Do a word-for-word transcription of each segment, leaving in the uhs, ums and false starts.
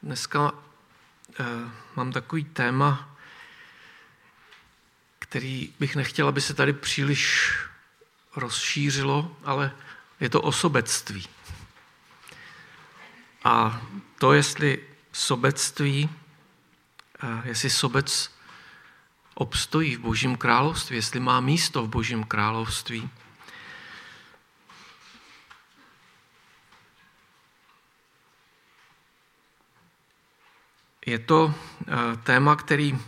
Dneska eh, mám takový téma, který bych nechtěl, aby se tady příliš rozšířilo, ale je to o sobectví. A to, jestli sobectví, eh, jestli sobec obstojí v Božím království, jestli má místo v Božím království. Je to uh, téma, který uh,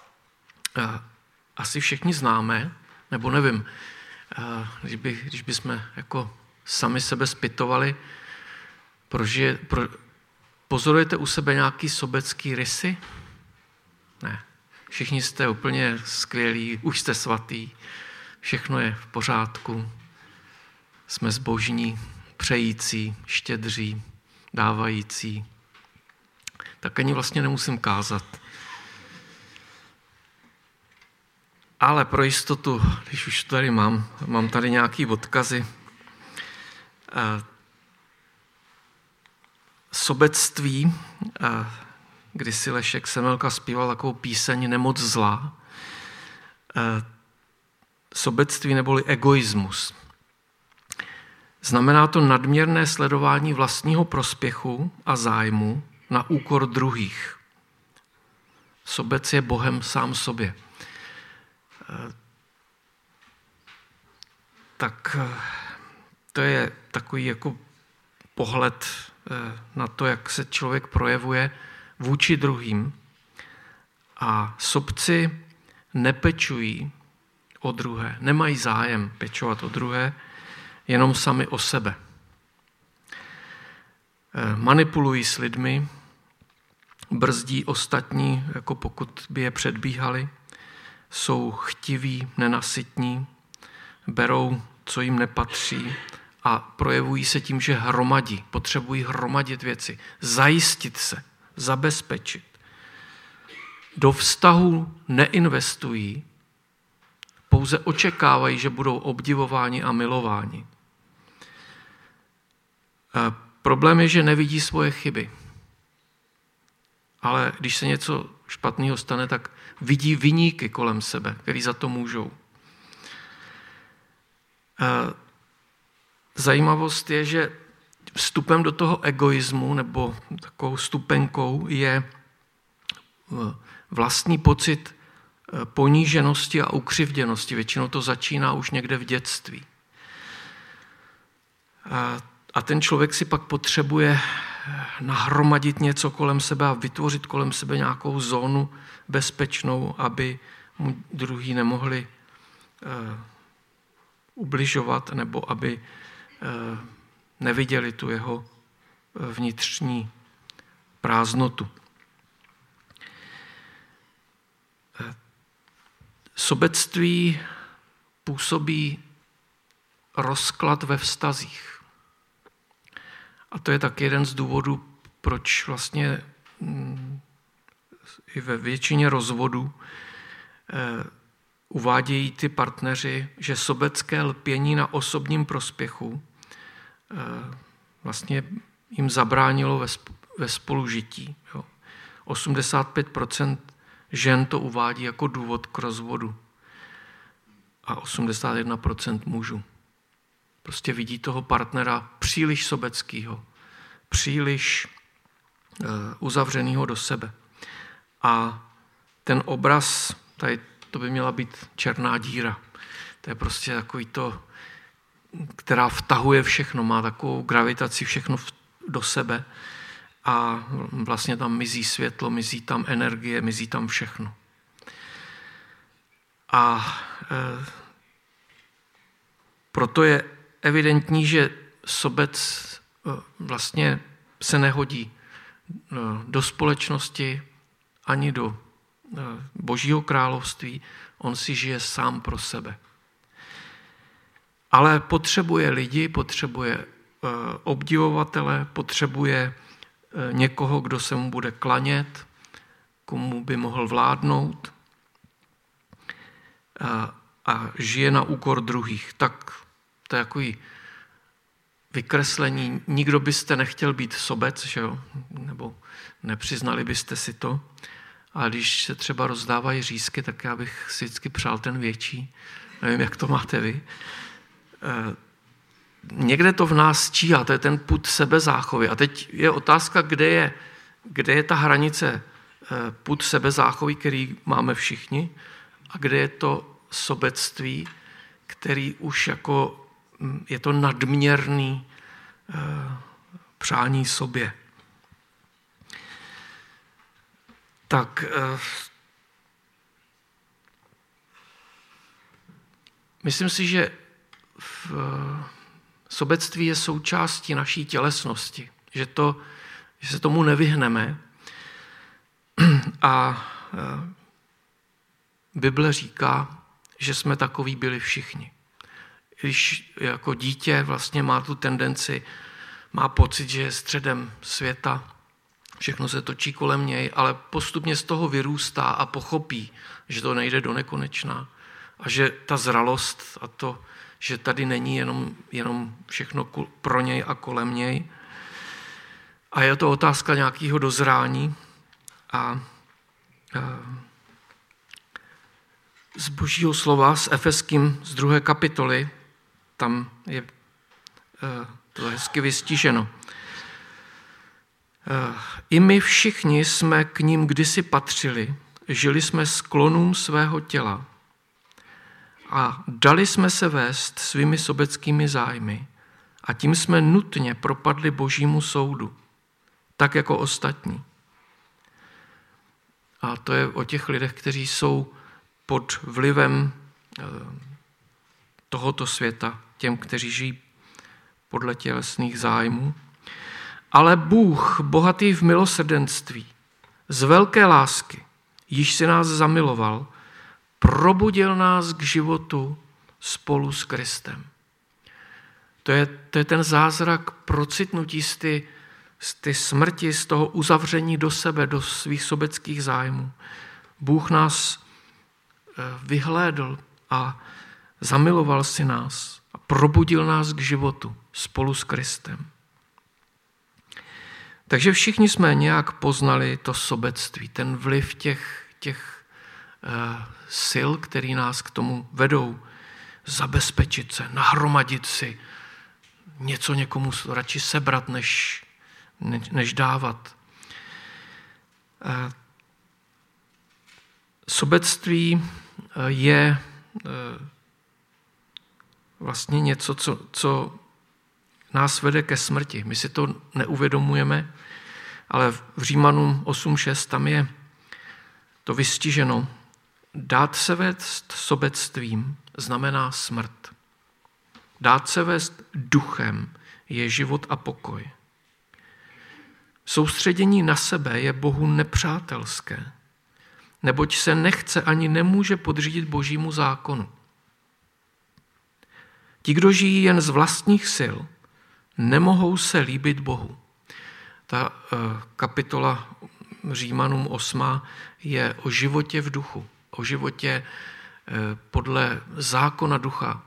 asi všichni známe, nebo nevím, uh, když, by, když bychom jako sami sebe zpytovali, prože, pro, pozorujete u sebe nějaký sobecký rysy? Ne. Všichni jste úplně skvělí, už jste svatý, všechno je v pořádku, jsme zbožní, přející, štědří, dávající. Tak ani vlastně nemusím kázat. Ale pro jistotu, když už tady mám, mám tady nějaký odkazy. Sobectví, kdysi Lešek Semelka zpíval takovou píseň Nemoc zlá. Sobectví neboli egoismus. Znamená to nadměrné sledování vlastního prospěchu a zájmu na úkor druhých. Sobec je Bohem sám sobě. Tak to je takový jako pohled na to, jak se člověk projevuje vůči druhým. A sobci nepečují o druhé, nemají zájem pečovat o druhé, jenom sami o sebe. Manipulují s lidmi, brzdí ostatní, jako pokud by je předbíhali, jsou chtiví, nenasytní, berou, co jim nepatří a projevují se tím, že hromadí, potřebují hromadit věci, zajistit se, zabezpečit. Do vztahu neinvestují, pouze očekávají, že budou obdivováni a milováni. Problém je, že nevidí svoje chyby. Ale když se něco špatného stane, tak vidí viníky kolem sebe, který za to můžou. Zajímavost je, že vstupem do toho egoismu nebo takovou stupenkou je vlastní pocit poníženosti a ukřivděnosti. Většinou to začíná už někde v dětství. A ten člověk si pak potřebuje nahromadit něco kolem sebe a vytvořit kolem sebe nějakou zónu bezpečnou, aby mu druhý nemohli uh, ubližovat nebo aby uh, neviděli tu jeho vnitřní prázdnotu. Sobectví působí rozklad ve vztazích. A to je tak jeden z důvodů, proč vlastně i ve většině rozvodů eh, uvádějí ty partneři, že sobecké lpění na osobním prospěchu eh, vlastně jim zabránilo ve, ve spolužití. Jo. osmdesát pět procent žen to uvádí jako důvod k rozvodu a osmdesát jedna procent mužů. Prostě vidí toho partnera příliš sobeckýho, příliš uh, uzavřenýho do sebe. A ten obraz, tady to by měla být černá díra. To je prostě takový to, která vtahuje všechno, má takovou gravitaci všechno v, do sebe a vlastně tam mizí světlo, mizí tam energie, mizí tam všechno. A uh, proto je evidentní, že sobec vlastně se nehodí do společnosti ani do Božího království. On si žije sám pro sebe. Ale potřebuje lidi, potřebuje obdivovatele, potřebuje někoho, kdo se mu bude klanět, komu by mohl vládnout a žije na úkor druhých. Tak to je takový vykreslení. Nikdo byste nechtěl být sobec, že jo? nebo nepřiznali byste si to. A když se třeba rozdávají řízky, tak já bych si vždycky přál ten větší. Nevím, jak to máte vy. Někde to v nás číhá, to je ten pud sebezáchovy. A teď je otázka, kde je, kde je ta hranice pud sebezáchovy, který máme všichni, a kde je to sobectví, který už jako je to nadměrný přání sobě. Tak myslím si, že v sobectví je součástí naší tělesnosti, že, to, že se tomu nevyhneme. A Bible říká, že jsme takoví byli všichni. Když jako dítě vlastně má tu tendenci, má pocit, že je středem světa, všechno se točí kolem něj, ale postupně z toho vyrůstá a pochopí, že to nejde do nekonečna a že ta zralost a to, že tady není jenom, jenom všechno pro něj a kolem něj. A je to otázka nějakého dozrání a, a z Božího slova, s Efeským z druhé kapitoly, tam je to hezky vystiženo. I my všichni jsme k ním kdysi patřili, žili jsme sklonům svého těla a dali jsme se vést svými sobeckými zájmy a tím jsme nutně propadli Božímu soudu, tak jako ostatní. A to je o těch lidech, kteří jsou pod vlivem tohoto světa, těm, kteří žijí podle tělesných zájmů. Ale Bůh, bohatý v milosrdenství, z velké lásky, již si nás zamiloval, probudil nás k životu spolu s Kristem. To je, to je ten zázrak procitnutí z ty, z ty smrti, z toho uzavření do sebe, do svých sobeckých zájmů. Bůh nás vyhlédl a zamiloval si nás a probudil nás k životu spolu s Kristem. Takže všichni jsme nějak poznali to sobectví, ten vliv těch, těch uh, sil, který nás k tomu vedou. Zabezpečit se, nahromadit si, něco někomu radši sebrat, než, než, než dávat. Uh, sobectví uh, je uh, vlastně něco, co, co nás vede ke smrti. My si to neuvědomujeme, ale v Římanům osm šest tam je to vystiženo. Dát se vést sobectvím znamená smrt. Dát se vést duchem je život a pokoj. Soustředění na sebe je Bohu nepřátelské, neboť se nechce ani nemůže podřídit Božímu zákonu. Ti, kdo žijí jen z vlastních sil, nemohou se líbit Bohu. Ta kapitola Římanům osm je o životě v duchu, o životě podle zákona ducha,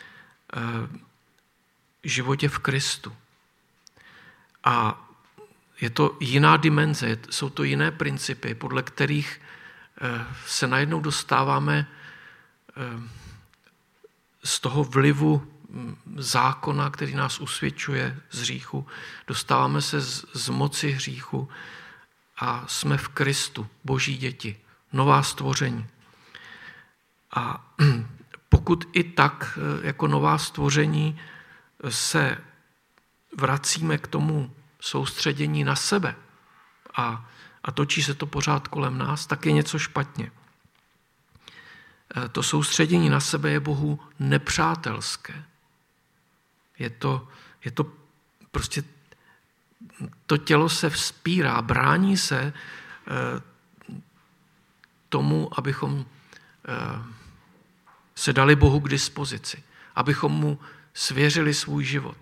životě v Kristu. A je to jiná dimenze, jsou to jiné principy, podle kterých se najednou dostáváme z toho vlivu zákona, který nás usvědčuje z hříchu, dostáváme se z, z moci hříchu a jsme v Kristu, Boží děti, nová stvoření. A pokud i tak jako nová stvoření se vracíme k tomu soustředění na sebe a, a točí se to pořád kolem nás, tak je něco špatně. To soustředění na sebe je Bohu nepřátelské. Je to, je to prostě, to tělo se vzpírá, brání se tomu, abychom se dali Bohu k dispozici, abychom mu svěřili svůj život.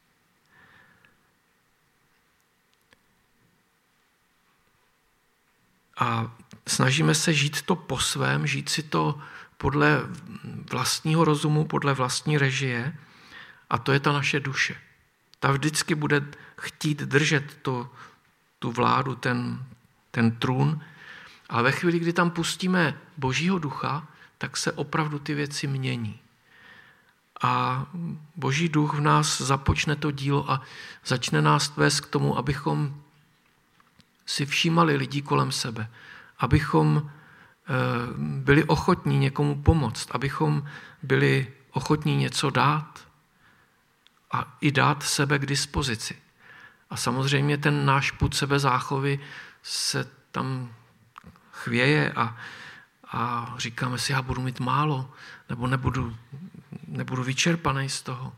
A snažíme se žít to po svém, žít si to podle vlastního rozumu, podle vlastní režie, a to je ta naše duše. Ta vždycky bude chtít držet to, tu vládu, ten, ten trůn. Ale ve chvíli, kdy tam pustíme Božího ducha, tak se opravdu ty věci mění. A Boží duch v nás započne to dílo a začne nás vést k tomu, abychom si všímali lidí kolem sebe, abychom byli ochotní někomu pomoct, abychom byli ochotní něco dát a i dát sebe k dispozici. A samozřejmě ten náš pud sebezáchovy se tam chvěje a, a říkáme si, já budu mít málo, nebo nebudu, nebudu vyčerpaný z toho.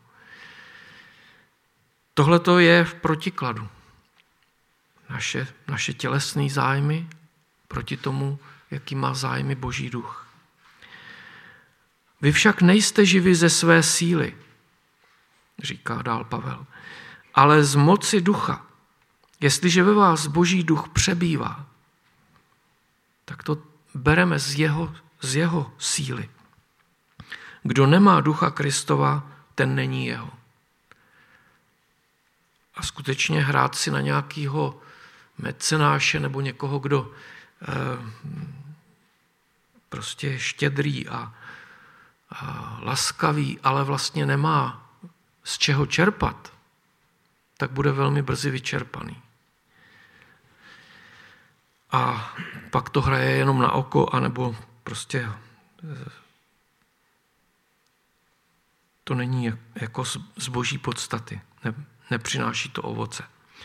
Tohle to je v protikladu. Naše, naše tělesné zájmy proti tomu, jaký má zájmy Boží duch. Vy však nejste živi ze své síly, říká dál Pavel, ale z moci ducha. Jestliže ve vás Boží duch přebývá, tak to bereme z jeho, z jeho síly. Kdo nemá ducha Kristova, ten není jeho. A skutečně hrát si na nějakého mecenáše nebo někoho, kdo eh, prostě je štědrý a, a laskavý, ale vlastně nemá z čeho čerpat, tak bude velmi brzy vyčerpaný. A pak to hraje jenom na oko, anebo prostě to není jako z boží podstaty. Ne, nepřináší to ovoce.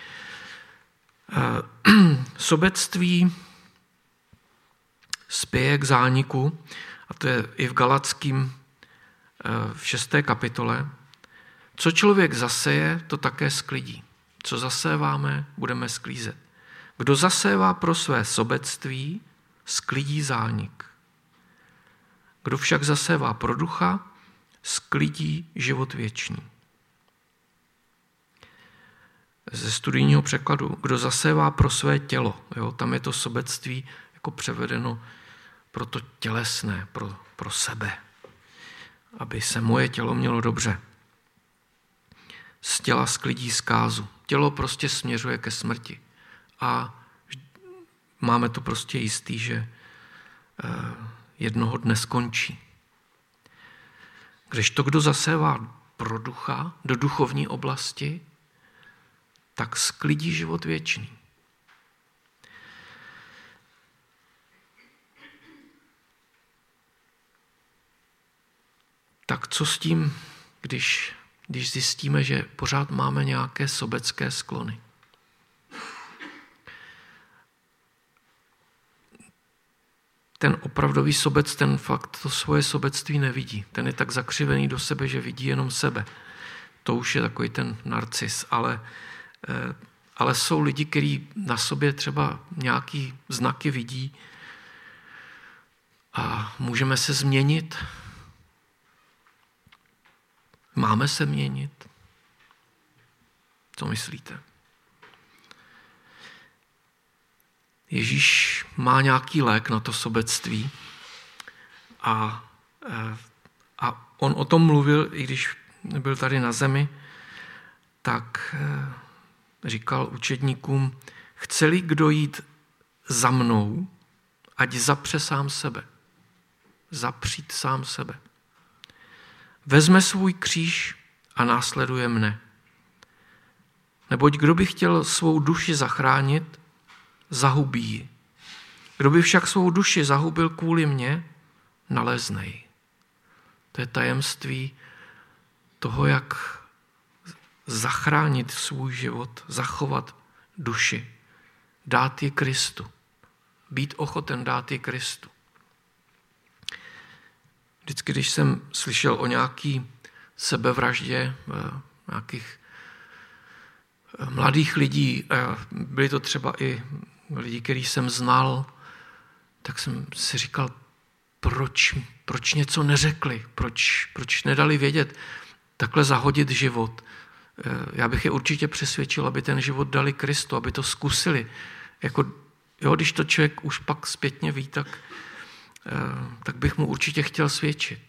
Sobectví spěje k zániku, a to je i v Galackým v šesté kapitole. Co člověk zaseje, to také sklidí. Co zaséváme, budeme sklízet. Kdo zasévá pro své sobectví, sklidí zánik. Kdo však zasévá pro ducha, sklidí život věčný. Ze studijního překladu, kdo zasévá pro své tělo, jo, tam je to sobectví jako převedeno pro to tělesné, pro, pro sebe, aby se moje tělo mělo dobře. Z těla sklidí zkázu. Tělo prostě směřuje ke smrti. A máme to prostě jistý, že jednoho dne skončí. Když to, kdo zasévá pro ducha, do duchovní oblasti, tak sklidí život věčný. Tak co s tím, když, když zjistíme, že pořád máme nějaké sobecké sklony? Ten opravdový sobec, ten fakt to svoje sobectví nevidí. Ten je tak zakřivený do sebe, že vidí jenom sebe. To už je takový ten narcis, ale, ale jsou lidi, kteří na sobě třeba nějaký znaky vidí a můžeme se změnit. Máme se měnit? Co myslíte? Ježíš má nějaký lék na to sobectví a, a on o tom mluvil, i když byl tady na zemi, tak říkal učedníkům, chce-li kdo jít za mnou, ať zapře sám sebe. Zapřít sám sebe. Vezme svůj kříž a následuje mne. Neboť kdo by chtěl svou duši zachránit, zahubí ji. Kdo by však svou duši zahubil kvůli mně, naleznej. To je tajemství toho, jak zachránit svůj život, zachovat duši, dát ji Kristu, být ochoten dát ji Kristu. Vždycky, když jsem slyšel o nějaký sebevraždě nějakých mladých lidí, byli to třeba i lidi, který jsem znal, tak jsem si říkal, proč, proč něco neřekli, proč, proč nedali vědět, takhle zahodit život. Já bych je určitě přesvědčil, aby ten život dali Kristu, aby to zkusili. Jako, jo, když to člověk už pak zpětně ví, tak, tak bych mu určitě chtěl svědčit.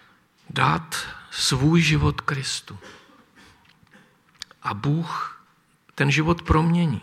Dát svůj život Kristu. A Bůh ten život promění.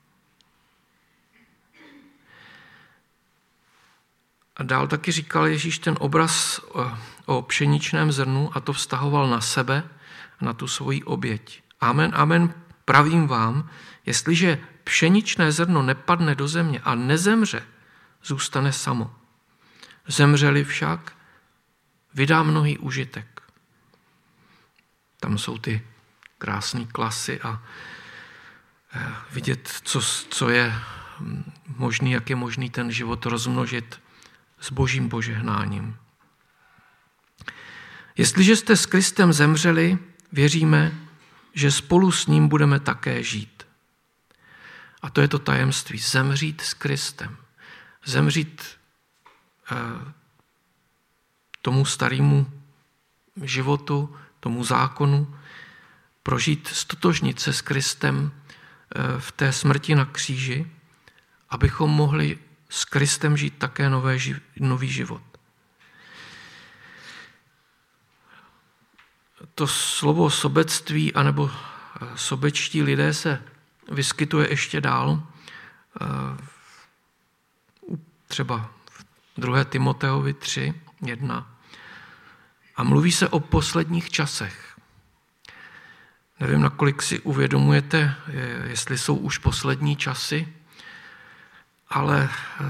A dál taky říkal Ježíš ten obraz o pšeničném zrnu a to vztahoval na sebe a na tu svoji oběť. Amen, amen, pravím vám, jestliže pšeničné zrno nepadne do země a nezemře, zůstane samo. Zemřeli však, vydá mnohý užitek. Tam jsou ty krásné klasy a vidět, co, co je možný, jak je možný ten život rozmnožit s božím požehnáním. Jestliže jste s Kristem zemřeli, věříme, že spolu s ním budeme také žít. A to je to tajemství. Zemřít s Kristem. Zemřít eh, tomu starému životu, tomu zákonu, prožít, stotožnit se s Kristem eh, v té smrti na kříži, abychom mohli s Kristem žít také nové, nový život. To slovo sobectví anebo sobečtí lidé se vyskytuje ještě dál. Třeba v druhé Timoteovi tři jedna. A mluví se o posledních časech. Nevím, nakolik si uvědomujete, jestli jsou už poslední časy, ale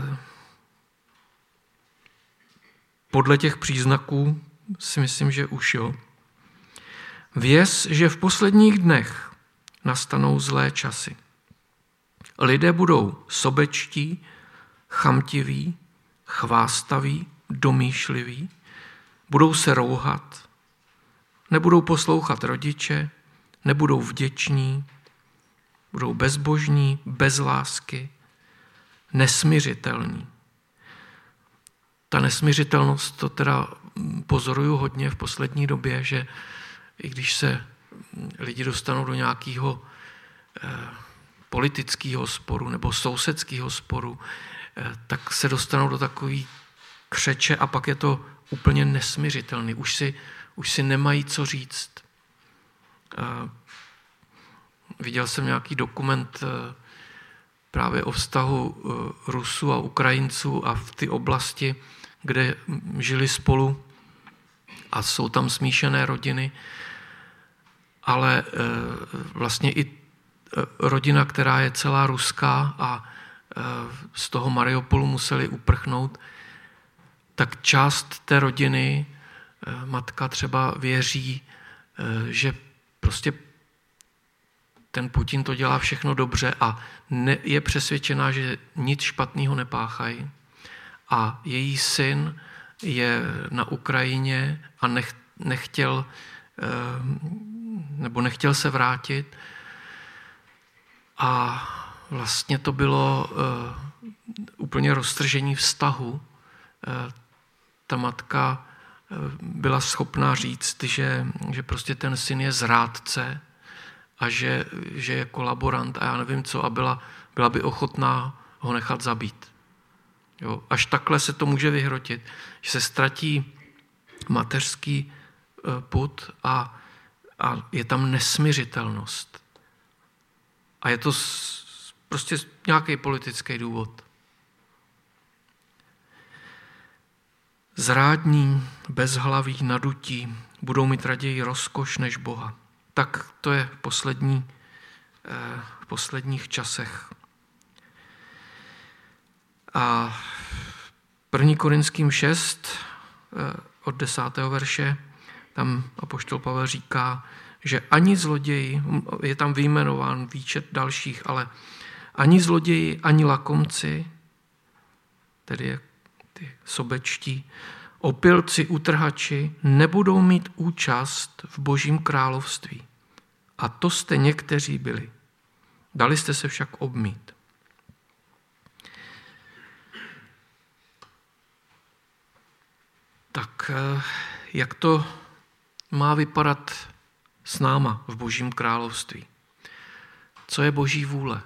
podle těch příznaků si myslím, že už jo. Věz, že v posledních dnech nastanou zlé časy. Lidé budou sobečtí, chamtiví, chvástaví, domýšliví, budou se rouhat, nebudou poslouchat rodiče, nebudou vděční, budou bezbožní, bez lásky, nesmiřitelní. Ta nesmiřitelnost, to teda pozoruju hodně v poslední době, že i když se lidi dostanou do nějakého eh, politického sporu nebo sousedského sporu, eh, tak se dostanou do takový křeče a pak je to úplně nesmiřitelný. Už si, už si nemají co říct. Eh, viděl jsem nějaký dokument eh, právě o vztahu eh, Rusů a Ukrajinců a v ty oblasti, kde žili spolu a jsou tam smíšené rodiny, ale vlastně i rodina, která je celá ruská a z toho Mariupolu museli uprchnout, tak část té rodiny, matka třeba věří, že prostě ten Putin to dělá všechno dobře a je přesvědčená, že nic špatného nepáchají. A její syn je na Ukrajině a nech, nechtěl nebo nechtěl se vrátit. A vlastně to bylo úplně roztržení vztahu. Ta matka byla schopná říct, že, že prostě ten syn je zrádce a že, že je kolaborant a já nevím co a byla, byla by ochotná ho nechat zabít. Jo, až takhle se to může vyhrotit, že se ztratí mateřský pud a, a je tam nesmiřitelnost. A je to prostě nějaký politický důvod. Zrádní, bezhlaví, nadutí budou mít raději rozkoš než Boha. Tak to je v, poslední, v posledních časech. A první Korinským šest od desátého verše, tam apoštol Pavel říká, že ani zloději, je tam vyjmenován výčet dalších, ale ani zloději, ani lakomci, tedy ty sobečtí, opilci, utrhači, nebudou mít účast v Božím království. A to jste někteří byli. Dali jste se však obmít. Tak jak to má vypadat s náma v Božím království? Co je Boží vůle?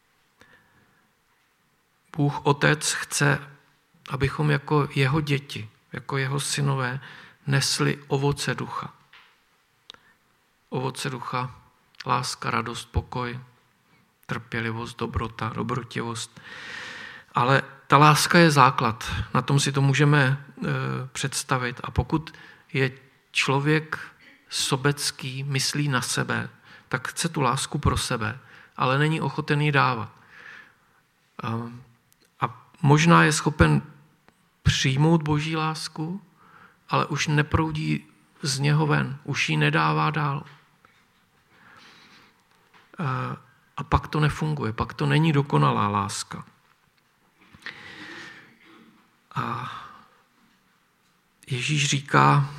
Bůh Otec chce, abychom jako jeho děti, jako jeho synové, nesli ovoce ducha. Ovoce ducha, láska, radost, pokoj, trpělivost, dobrota, dobrotivost. Ale ta láska je základ, na tom si to můžeme e, představit. A pokud je člověk sobecký, myslí na sebe, tak chce tu lásku pro sebe, ale není ochoten ji dávat. A, a možná je schopen přijmout Boží lásku, ale už neproudí z něho ven, už ji nedává dál. A, a pak to nefunguje, pak to není dokonalá láska. A Ježíš říká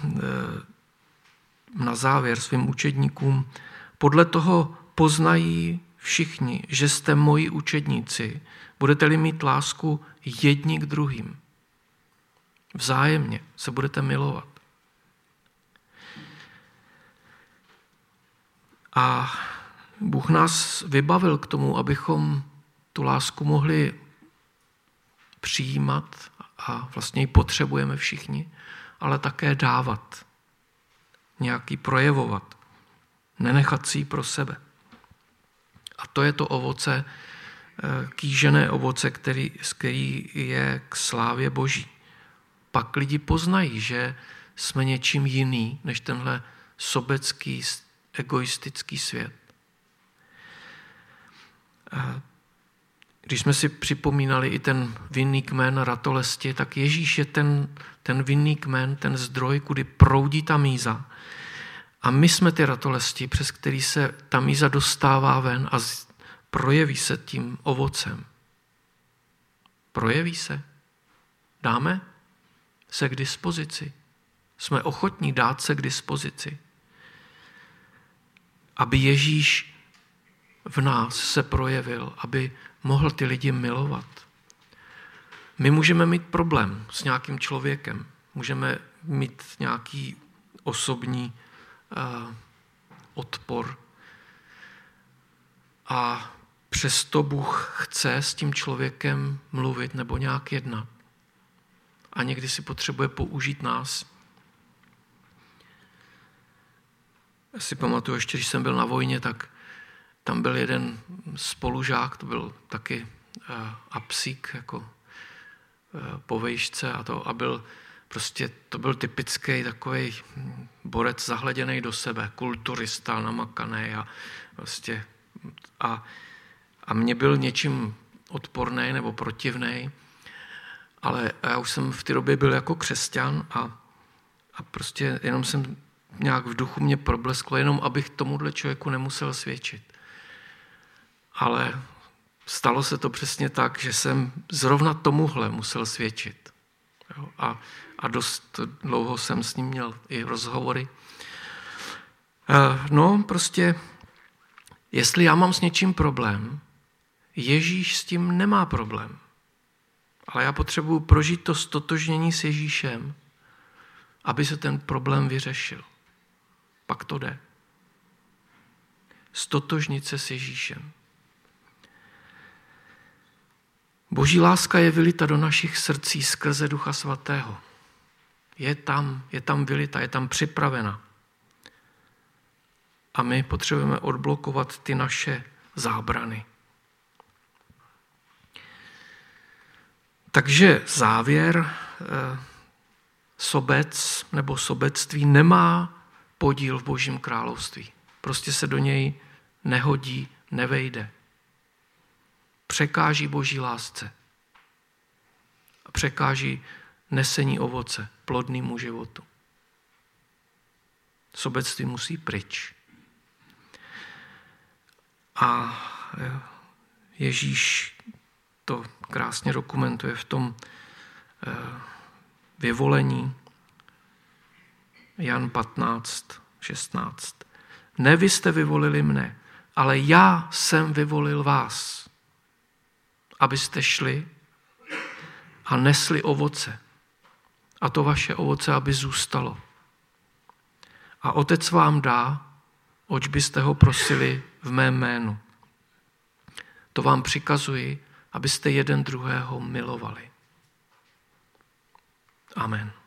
na závěr svým učedníkům, podle toho poznají všichni, že jste moji učedníci, budete-li mít lásku jedni k druhým. Vzájemně se budete milovat. A Bůh nás vybavil k tomu, abychom tu lásku mohli přijímat a vlastně ji potřebujeme všichni, ale také dávat, nějaký projevovat, nenechat si ji pro sebe. A to je to ovoce, kýžené ovoce, který, který je k slávě Boží. Pak lidi poznají, že jsme něčím jiný, než tenhle sobecký, egoistický svět. Když jsme si připomínali i ten vinný kmen ratolesti, tak Ježíš je ten, ten vinný kmen, ten zdroj, kudy proudí ta míza. A my jsme ty ratolesti, přes který se ta míza dostává ven a projeví se tím ovocem. Projeví se. Dáme se k dispozici. Jsme ochotní dát se k dispozici. Aby Ježíš v nás se projevil, aby mohl ty lidi milovat. My můžeme mít problém s nějakým člověkem. Můžeme mít nějaký osobní uh, odpor. A přesto Bůh chce s tím člověkem mluvit nebo nějak jednat. A někdy si potřebuje použít nás. Já si pamatuju, ještě když jsem byl na vojně, tak tam byl jeden spolužák, to byl taky uh, apsík, jako uh, po vejšce a to, a byl prostě, to byl typický takovej borec zahleděný do sebe, kulturista, namakaný a prostě a, a mě byl něčím odporný nebo protivný, ale já už jsem v té době byl jako křesťan a, a prostě jenom jsem nějak v duchu mě problesklo, jenom abych tomuhle člověku nemusel svědčit. Ale stalo se to přesně tak, že jsem zrovna tomuhle musel svědčit. Jo? A, a dost dlouho jsem s ním měl i rozhovory. No, prostě, jestli já mám s něčím problém, Ježíš s tím nemá problém. Ale já potřebuji prožít to stotožnění s Ježíšem, aby se ten problém vyřešil. Pak to jde. Stotožnit se s Ježíšem. Boží láska je vylita do našich srdcí skrze Ducha Svatého. Je tam, je tam vylita, je tam připravena. A my potřebujeme odblokovat ty naše zábrany. Takže závěr, sobec nebo sobectví nemá podíl v Božím království. Prostě se do něj nehodí, nevejde. Překáží Boží lásce. A překáží nesení ovoce, plodnému životu. Sobectví musí pryč. A Ježíš to krásně dokumentuje v tom vyvolení. Jan patnáct, šestnáct. Ne vy jste vyvolili mne, ale já jsem vyvolil vás, abyste šli a nesli ovoce. A to vaše ovoce, aby zůstalo. A Otec vám dá, oč byste ho prosili v mém jménu. To vám přikazuji, abyste jeden druhého milovali. Amen.